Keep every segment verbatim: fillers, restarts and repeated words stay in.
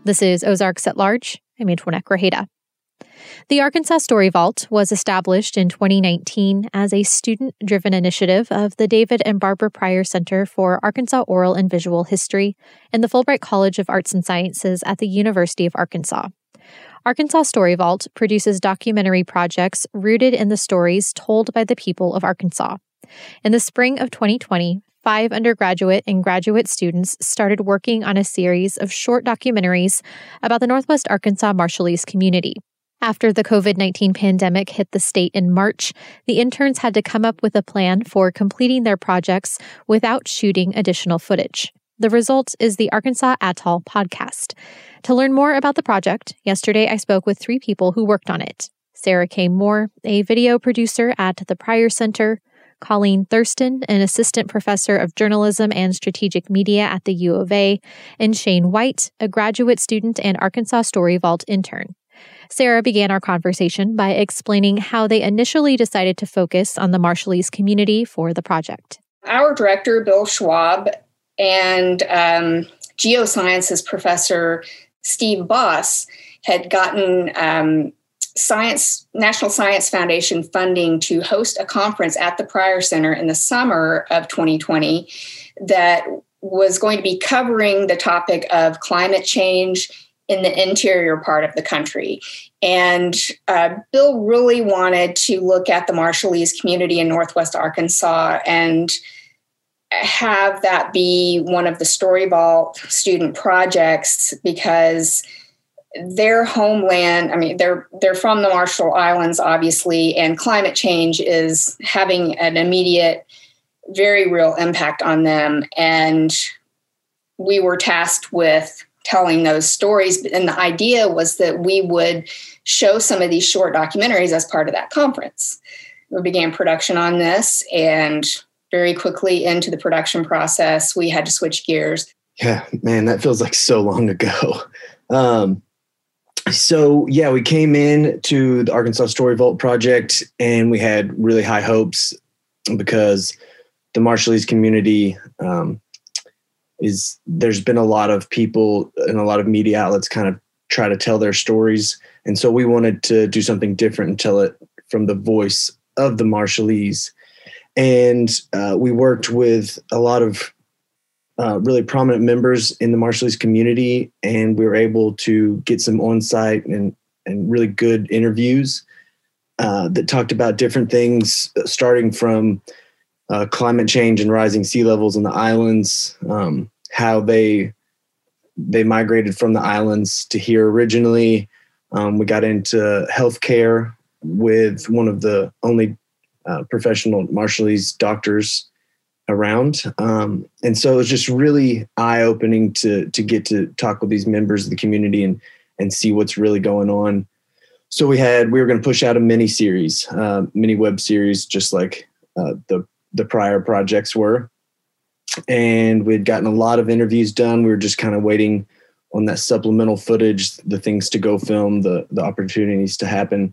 This is Ozarks at Large. I'm Antoinette Grajeda. The Arkansas Story Vault was established in twenty nineteen as a student-driven initiative of the David and Barbara Pryor Center for Arkansas Oral and Visual History and the Fulbright College of Arts and Sciences at the University of Arkansas. Arkansas Story Vault produces documentary projects rooted in the stories told by the people of Arkansas. In the spring of twenty twenty, five undergraduate and graduate students started working on a series of short documentaries about the Northwest Arkansas Marshallese community. After the covid nineteen pandemic hit the state in March, the interns had to come up with a plan for completing their projects without shooting additional footage. The result is the Arkansas Atoll podcast. To learn more about the project, yesterday I spoke with three people who worked on it. Sarah K. Moore, a video producer at the Pryor Center, Colleen Thurston, an assistant professor of journalism and strategic media at the U of A, and Shane White, a graduate student and Arkansas Story Vault intern. Sarah began our conversation by explaining how they initially decided to focus on the Marshallese community for the project. Our director, Bill Schwab, and um, geosciences professor Steve Boss had gotten um, Science National Science Foundation funding to host a conference at the Pryor Center in the summer of twenty twenty that was going to be covering the topic of climate change in the interior part of the country. And uh, Bill really wanted to look at the Marshallese community in Northwest Arkansas and have that be one of the Story Vault student projects, because their homeland, I mean, they're they're from the Marshall Islands, obviously, and climate change is having an immediate, very real impact on them. And we were tasked with telling those stories. And the idea was that we would show some of these short documentaries as part of that conference. We began production on this, and very quickly into the production process, we had to switch gears. Yeah, man, that feels like so long ago. Um, so, yeah, we came in to the Arkansas Story Vault project, and we had really high hopes because the Marshallese community um, is, there's been a lot of people and a lot of media outlets kind of try to tell their stories. And so we wanted to do something different and tell it from the voice of the Marshallese. And uh, we worked with a lot of uh, really prominent members in the Marshallese community, and we were able to get some on-site and, and really good interviews uh, that talked about different things, starting from uh, climate change and rising sea levels in the islands, um, how they they migrated from the islands to here originally. Um, we got into healthcare with one of the only Uh, professional Marshallese doctors around. Um, and so it was just really eye-opening to to get to talk with these members of the community and and see what's really going on. So we had, we were going to push out a mini series, uh, mini web series, just like uh, the, the prior projects were. And we'd gotten a lot of interviews done. We were just kind of waiting on that supplemental footage, the things to go film, the the opportunities to happen.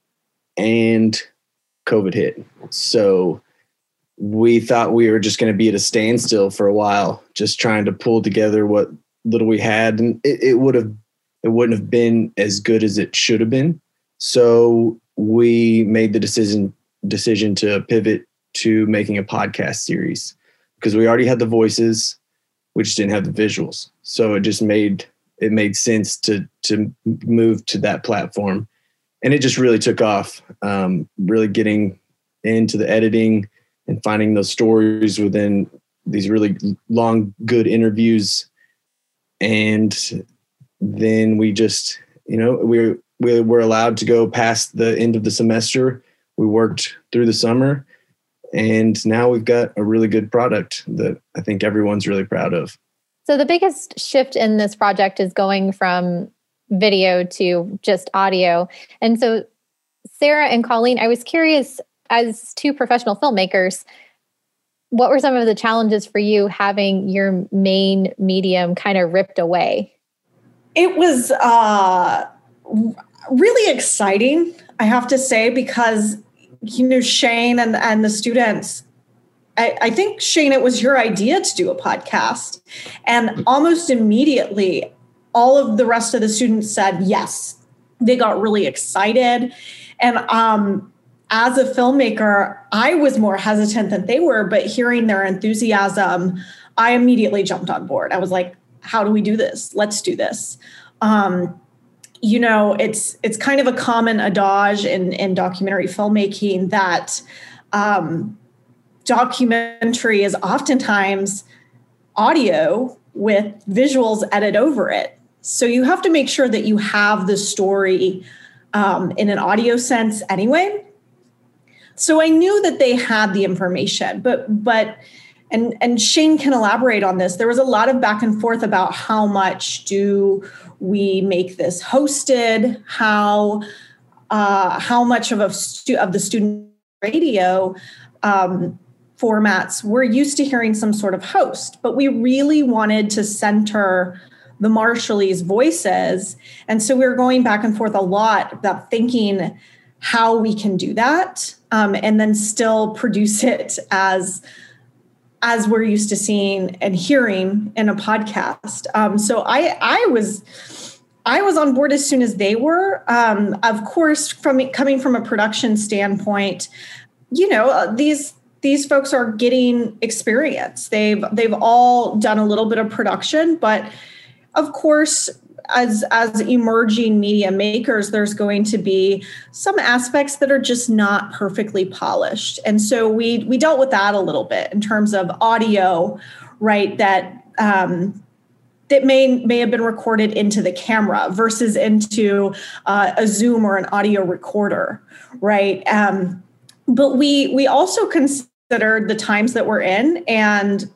And COVID hit. So we thought we were just going to be at a standstill for a while, just trying to pull together what little we had. And it, it would have, it wouldn't have been as good as it should have been. So we made the decision, decision to pivot to making a podcast series, because we already had the voices, we just didn't have the visuals. So it just made, it made sense to, to move to that platform. And it just really took off, um, really getting into the editing and finding those stories within these really long, good interviews. And then we just, you know, we we were allowed to go past the end of the semester. We worked through the summer, and now we've got a really good product that I think everyone's really proud of. So the biggest shift in this project is going from video to just audio. And so Sarah and Colleen, I was curious, as two professional filmmakers, what were some of the challenges for you having your main medium kind of ripped away? It was uh, really exciting, I have to say, because, you know, Shane and, and the students, I, I think, Shane, it was your idea to do a podcast. And almost immediately, all of the rest of the students said yes. They got really excited. And um, as a filmmaker, I was more hesitant than they were, but hearing their enthusiasm, I immediately jumped on board. I was like, how do we do this? Let's do this. Um, you know, it's it's kind of a common adage in, in documentary filmmaking that um, documentary is oftentimes audio with visuals edited over it. So you have to make sure that you have the story um, in an audio sense anyway. So I knew that they had the information, but but and and Shane can elaborate on this. There was a lot of back and forth about how much do we make this hosted, how uh, how much of a stu- of the student radio um, formats we're used to hearing some sort of host, but we really wanted to center the Marshallese voices, and so we were going back and forth a lot about thinking how we can do that, um, and then still produce it as as we're used to seeing and hearing in a podcast. Um, so I, I was, I was on board as soon as they were. Um, of course, from coming from a production standpoint, you know, uh, these these folks are getting experience. They've they've all done a little bit of production, but of course, as as emerging media makers, there's going to be some aspects that are just not perfectly polished. And so we we dealt with that a little bit in terms of audio, right? That um, that may may have been recorded into the camera versus into uh, a Zoom or an audio recorder, right? Um, but we we also considered the times that we're in and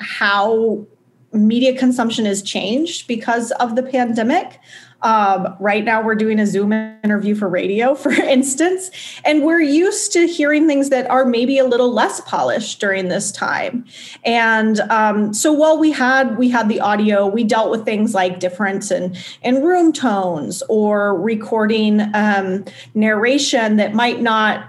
how media consumption has changed because of the pandemic. Um, right now, we're doing a Zoom interview for radio, for instance, and we're used to hearing things that are maybe a little less polished during this time. And um, so while we had we had the audio, we dealt with things like difference in, in room tones or recording um, narration that might not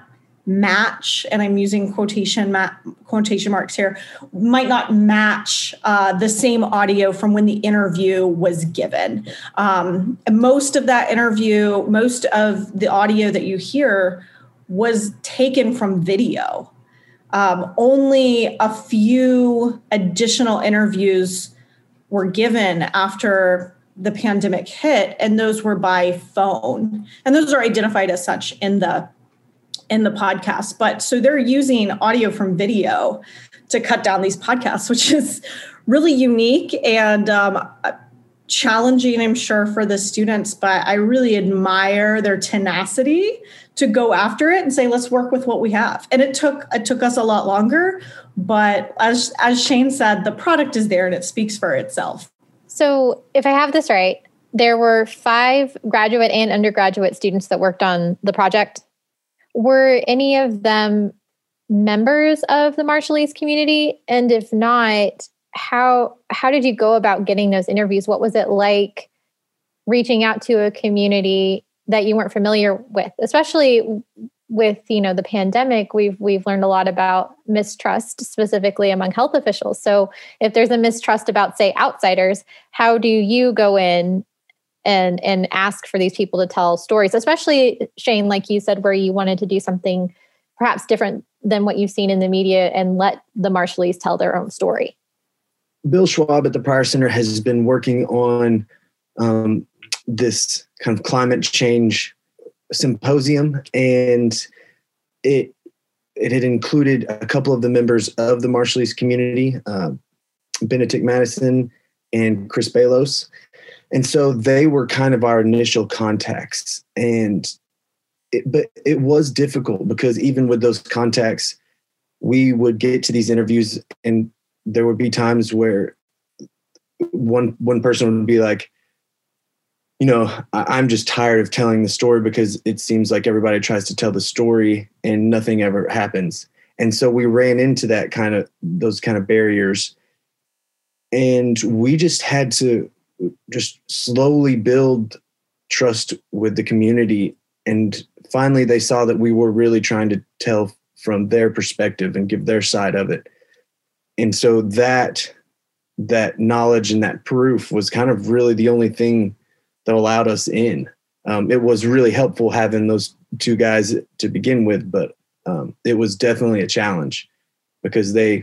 match, and I'm using quotation ma- quotation marks here, might not match uh, the same audio from when the interview was given. Um, most of that interview, most of the audio that you hear was taken from video. Um, only a few additional interviews were given after the pandemic hit, and those were by phone. And those are identified as such in the in the podcast. But so they're using audio from video to cut down these podcasts, which is really unique and um, challenging, I'm sure, for the students. But I really admire their tenacity to go after it and say, let's work with what we have. And it took it took us a lot longer. But as as Shane said, the product is there and it speaks for itself. So if I have this right, there were five graduate and undergraduate students that worked on the project. Were any of them members of the Marshallese community? And if not, how how did you go about getting those interviews? What was it like reaching out to a community that you weren't familiar with, especially with, you know, the pandemic? We've we've learned a lot about mistrust, specifically among health officials. So if there's a mistrust about, say, outsiders, how do you go in and and ask for these people to tell stories, especially, Shane, like you said, where you wanted to do something perhaps different than what you've seen in the media and let the Marshallese tell their own story? Bill Schwab at the Pryor Center has been working on um, this kind of climate change symposium, and it it had included a couple of the members of the Marshallese community, uh, Benedict Madison and Chris Balos. And so they were kind of our initial contacts. And it, but it was difficult because even with those contacts, we would get to these interviews and there would be times where one one person would be like, you know, I, I'm just tired of telling the story because it seems like everybody tries to tell the story and nothing ever happens. And so we ran into that kind of those kind of barriers. And we just had to just slowly build trust with the community. And finally, they saw that we were really trying to tell from their perspective and give their side of it. And so that that knowledge and that proof was kind of really the only thing that allowed us in. Um, it was really helpful having those two guys to begin with, but um, it was definitely a challenge because they,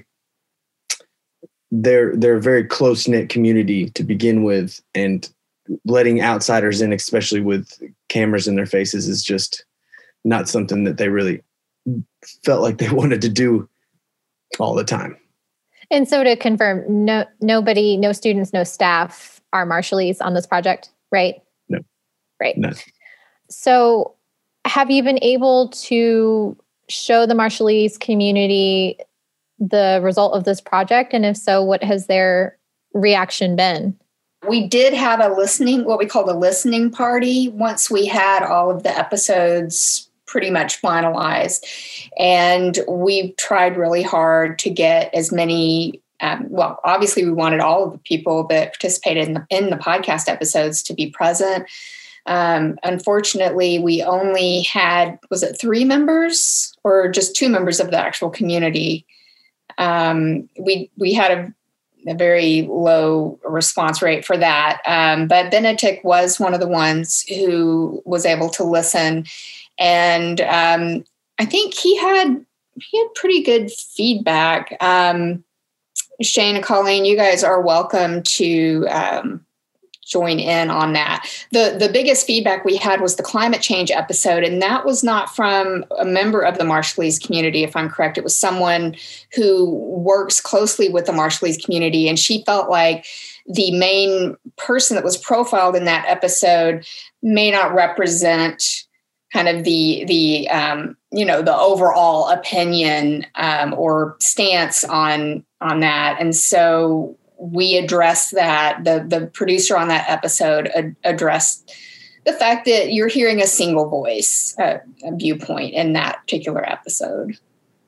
they're, they're a very close-knit community to begin with, and letting outsiders in, especially with cameras in their faces, is just not something that they really felt like they wanted to do all the time. And so to confirm, no, nobody, no students, no staff are Marshallese on this project, right? No. Right. No. So have you been able to show the Marshallese community the result of this project? And if so, what has their reaction been? We did have a listening, what we call the listening party, once we had all of the episodes pretty much finalized. And we tried really hard to get as many, um, well, obviously we wanted all of the people that participated in the, in the podcast episodes to be present. Um, unfortunately, we only had, was it three members or just two members of the actual community? Um, we, we had a a very low response rate for that. Um, but Benedict was one of the ones who was able to listen. And um, I think he had, he had pretty good feedback. Um, Shane and Colleen, you guys are welcome to um, join in on that. The, the biggest feedback we had was the climate change episode. And that was not from a member of the Marshallese community, if I'm correct. It was someone who works closely with the Marshallese community. And she felt like the main person that was profiled in that episode may not represent kind of the, the um, you know, the overall opinion um, or stance on, on that. And so we addressed that. The, the producer on that episode ad- addressed the fact that you're hearing a single voice, uh, a viewpoint in that particular episode.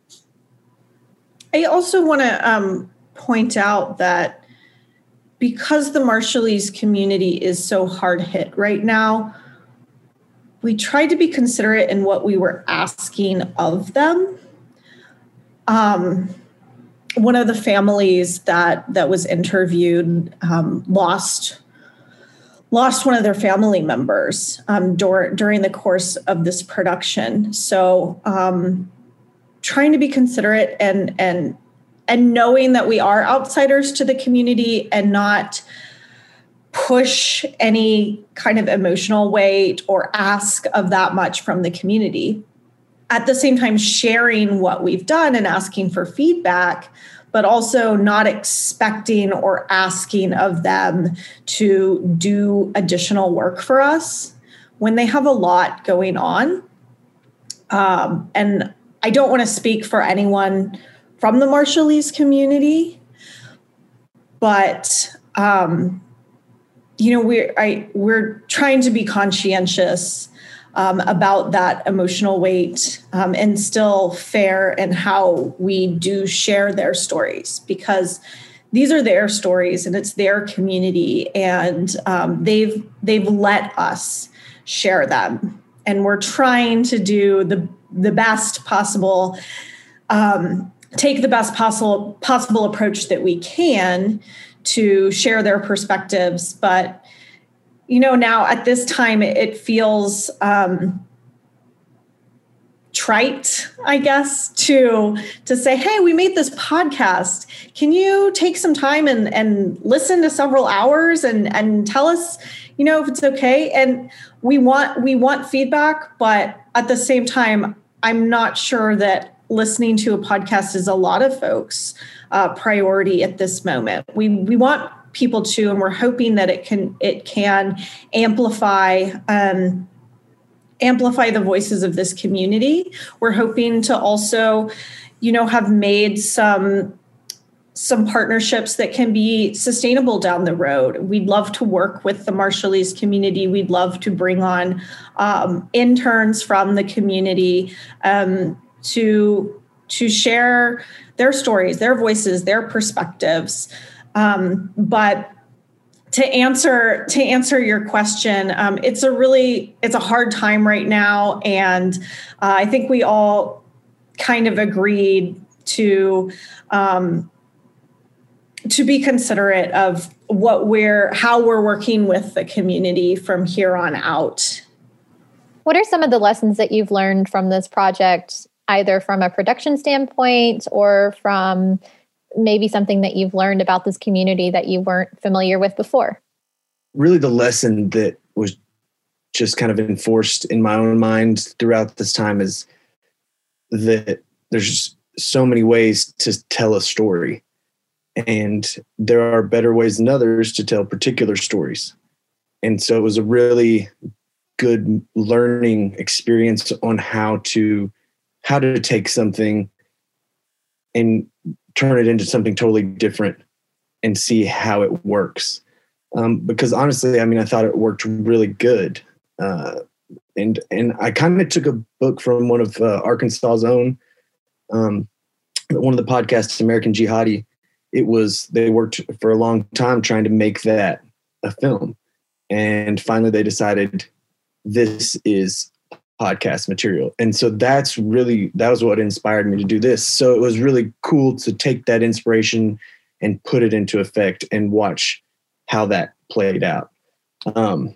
I also want to um, point out that because the Marshallese community is so hard hit right now, we tried to be considerate in what we were asking of them. Um, one of the families that that was interviewed um, lost lost one of their family members um, dur- during the course of this production. So um, trying to be considerate and and and knowing that we are outsiders to the community and not push any kind of emotional weight or ask of that much from the community. At the same time, sharing what we've done and asking for feedback, but also not expecting or asking of them to do additional work for us when they have a lot going on. Um, and I don't want to speak for anyone from the Marshallese community, but um, you know, we're I, we're trying to be conscientious um, about that emotional weight um, and still fair in how we do share their stories, because these are their stories and it's their community, and um, they've they've let us share them, and we're trying to do the the best possible, um, take the best possible possible approach that we can to share their perspectives. But, you know, now at this time, it feels um, trite, I guess, to to say, hey, we made this podcast. Can you take some time and, and listen to several hours and, and tell us, you know, if it's okay? And we want we want feedback, but at the same time, I'm not sure that listening to a podcast is a lot of folks' uh, priority at this moment. We we want people to, and we're hoping that it can it can amplify um, amplify the voices of this community. We're hoping to also, you know, have made some some partnerships that can be sustainable down the road. We'd love to work with the Marshallese community. We'd love to bring on um, interns from the community um, to to share their stories, their voices, their perspectives. Um, but to answer to answer your question, um, it's a really it's a hard time right now, and uh, I think we all kind of agreed to um, to be considerate of what we're, how we're working with the community from here on out. What are some of the lessons that you've learned from this project, either from a production standpoint or from maybe something that you've learned about this community that you weren't familiar with before? Really, the lesson that was just kind of enforced in my own mind throughout this time is that there's so many ways to tell a story, and there are better ways than others to tell particular stories. And so it was a really good learning experience on how to how to take something and turn it into something totally different and see how it works. Um, because honestly, I mean, I thought it worked really good. Uh, and and I kind of took a book from one of uh, Arkansas's own, um, one of the podcasts, American Jihadi. It was, they worked for a long time trying to make that a film. And finally they decided this is podcast material. And so that's really, that was what inspired me to do this. So it was really cool to take that inspiration and put it into effect and watch how that played out. Um,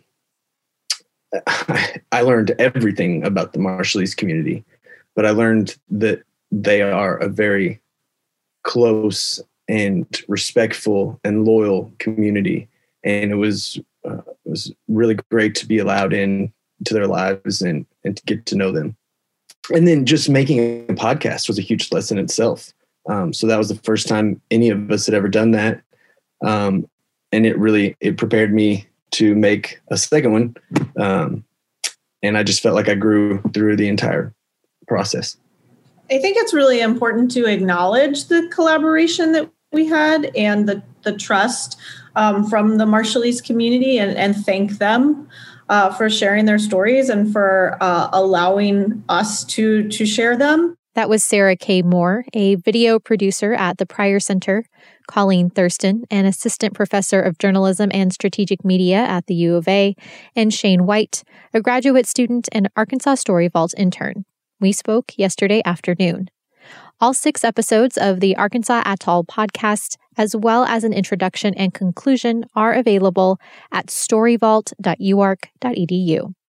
I, I learned everything about the Marshallese community, but I learned that they are a very close and respectful and loyal community. And it was, uh, it was really great to be allowed in to their lives and, and to get to know them. And then just making a podcast was a huge lesson itself. Um, so that was the first time any of us had ever done that. Um, and it really, it prepared me to make a second one. Um, and I just felt like I grew through the entire process. I think it's really important to acknowledge the collaboration that we had and the, the trust um, from the Marshallese community, and, and thank them uh, for sharing their stories and for uh, allowing us to, to share them. That was Sarah K. Moore, a video producer at the Pryor Center, Colleen Thurston, an assistant professor of journalism and strategic media at the U of A, and Shane White, a graduate student and Arkansas Story Vault intern. We spoke yesterday afternoon. All six episodes of the Arkansas Atoll podcast, as well as an introduction and conclusion, are available at story vault dot u ark dot e d u.